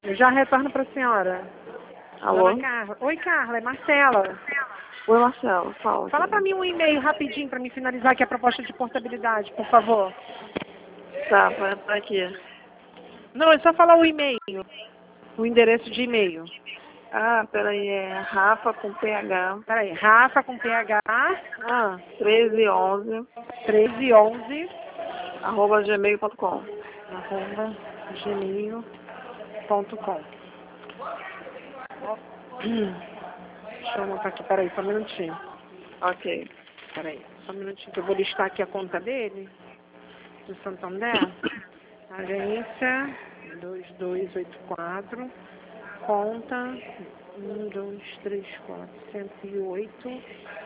Eu já retorno para a senhora. Alô? Dona Carla. Oi, Carla, é Marcela. Oi, Marcelo. Fala. Fala para mim um e-mail rapidinho para me finalizar aqui a proposta de portabilidade, por favor. Tá, pra aqui. Não, é só falar o e-mail. O endereço de e-mail. Ah, peraí, é Rafa com PH. Peraí, Rafa com PH, 1311 1311, @gmail.com. @gmail.com. Deixa eu anotar aqui, peraí, só um minutinho. Ok. Peraí, só um minutinho que eu vou listar aqui a conta dele, do Santander. Agência 2284, conta 1234108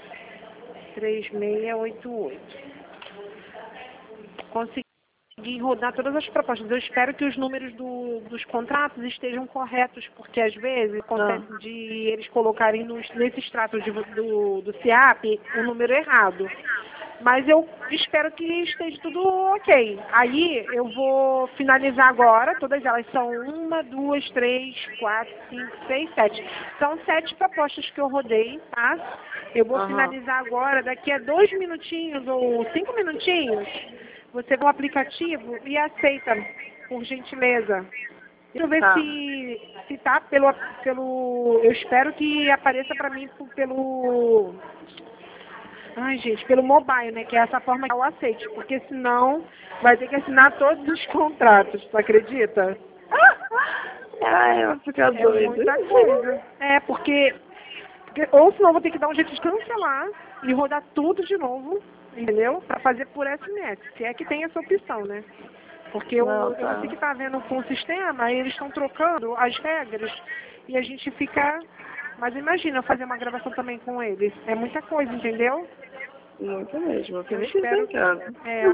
3688. Consegui rodar todas as propostas. Eu espero que os números dos contratos estejam corretos, porque às vezes acontece de eles colocarem nesse extrato do CIAP o número errado. Mas eu espero que esteja tudo ok. Aí eu vou finalizar agora, todas elas são 1, 2, 3, 4, 5, 6, 7. São 7 propostas que eu rodei, tá? Eu vou finalizar agora, daqui a 2 minutinhos ou 5 minutinhos, você vai no aplicativo e aceita, por gentileza. Deixa eu ver se tá pelo... Eu espero que apareça para mim pelo... Ai, gente, pelo mobile, né? Que é essa forma que eu aceite, porque senão vai ter que assinar todos os contratos, tu acredita? Ai, eu vou ficar doida. É muita coisa. É, porque ou senão eu vou ter que dar um jeito de cancelar e rodar tudo de novo, entendeu? Pra fazer por SMS, se é que tem essa opção, né? Porque eu não sei que tá vendo com o sistema, aí eles estão trocando as regras e a gente fica... Mas imagina eu fazer uma gravação também com eles. É muita coisa, entendeu? Muito mesmo, eu Eu nem espero em casa.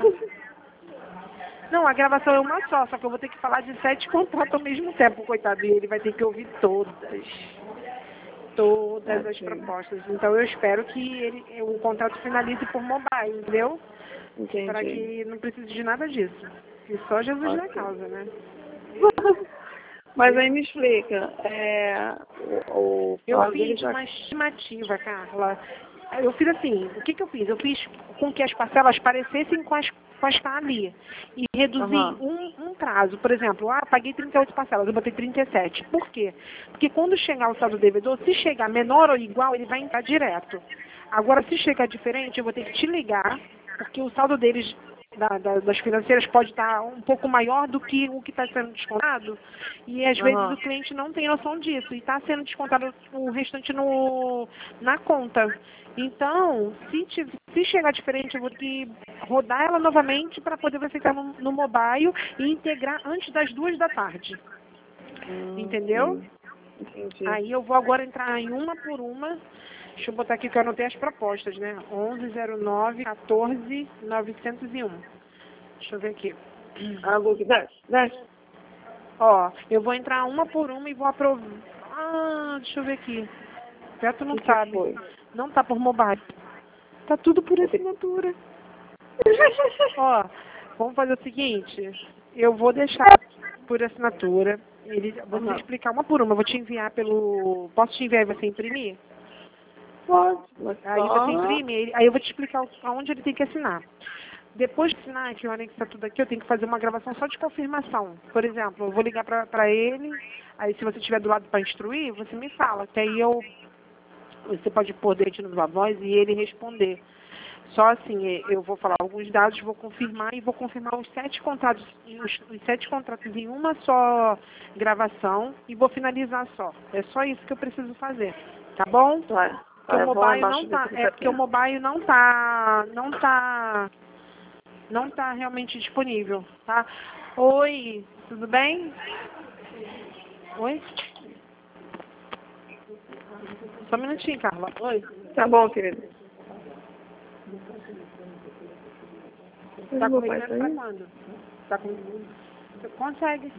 Não, a gravação é uma só que eu vou ter que falar de 7 contratos ao mesmo tempo, coitado. E ele vai ter que ouvir todas as propostas. Então eu espero que o contrato finalize por mobile, entendeu? Entendi. Para que não precise de nada disso. E só Jesus na causa, né? Mas aí me explica, Eu fiz uma estimativa, Carla. Eu fiz assim, o que eu fiz? Eu fiz com que as parcelas parecessem com as que tá ali. E reduzi um prazo. Por exemplo, paguei 38 parcelas, eu botei 37. Por quê? Porque quando chegar o saldo do devedor, se chegar menor ou igual, ele vai entrar direto. Agora, se chegar diferente, eu vou ter que te ligar, porque o saldo deles, das financeiras, pode estar um pouco maior do que o que está sendo descontado. E às vezes o cliente não tem noção disso. E está sendo descontado o restante na conta. Então, se chegar diferente, eu vou ter que rodar ela novamente para poder você ficar no mobile e integrar antes das 2 da tarde. Entendeu? Entendi. Aí eu vou agora entrar em uma por uma. Deixa eu botar aqui que eu anotei as propostas, né? 1109 14 901. Deixa eu ver aqui. Luke, desce. Ó, eu vou entrar uma por uma e vou aprovar. Deixa eu ver aqui. Beto não sabe. Não tá por mobile. Tá tudo por assinatura. Ó, vamos fazer o seguinte. Eu vou deixar por assinatura. Vou te explicar uma por uma. Eu vou te enviar pelo... Posso te enviar e você imprimir? Pode. Aí você imprime, aí eu vou te explicar aonde ele tem que assinar. Depois de assinar, que olha que está tudo aqui, eu tenho que fazer uma gravação só de confirmação. Por exemplo, eu vou ligar para ele, aí se você estiver do lado para instruir, você me fala, que aí você pode pôr dentro da voz e ele responder. Só assim, eu vou falar alguns dados, vou confirmar e vou confirmar os 7 contratos, os 7 contratos em uma só gravação e vou finalizar só. É só isso que eu preciso fazer, tá bom? Porque o mobile não tá, porque o mobile não tá realmente disponível, tá? Oi, tudo bem? Oi? Só um minutinho, Carla. Oi. Tá bom, querido. Tá com medo pra quando? Tá com... Você consegue.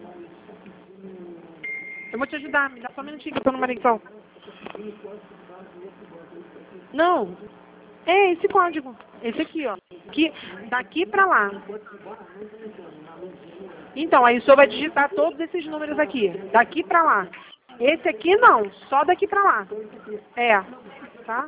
Eu vou te ajudar, me dá só um minutinho que eu tô no maritão. Não. É esse código. Esse aqui, ó. Aqui, daqui pra lá. Então, aí o senhor vai digitar todos esses números aqui. Daqui pra lá. Esse aqui não, só daqui pra lá. É. Tá?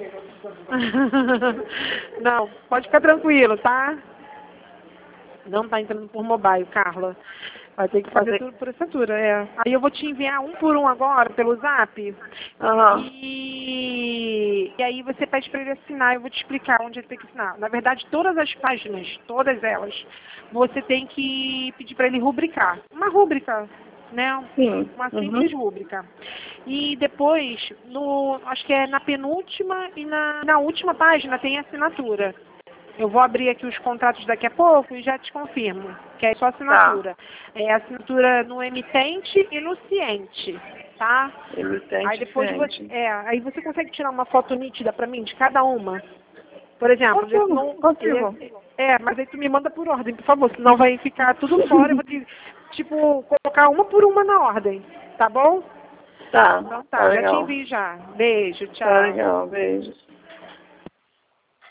Não, pode ficar tranquilo, tá? Não tá entrando por mobile, Carla. Vai ter que fazer tudo por assinatura, é. Aí eu vou te enviar um por um agora, pelo Zap. Aham. E aí você pede para ele assinar, eu vou te explicar onde ele tem que assinar. Na verdade, todas as páginas, todas elas, você tem que pedir para ele rubricar. Uma rúbrica, né? Sim. Uma simples rúbrica. E depois, acho que é na penúltima e na última página tem assinatura. Eu vou abrir aqui os contratos daqui a pouco e já te confirmo, que é só assinatura. É assinatura no emitente e no ciente, tá? Emitente, Aí depois ciente. aí você consegue tirar uma foto nítida para mim de cada uma? Por exemplo, Consigo. mas aí tu me manda por ordem, por favor, senão vai ficar tudo fora. Eu vou te, colocar uma por uma na ordem, tá bom? Tá. Então Tá já te legal. envio já. Beijo, tchau. Tá legal, beijo.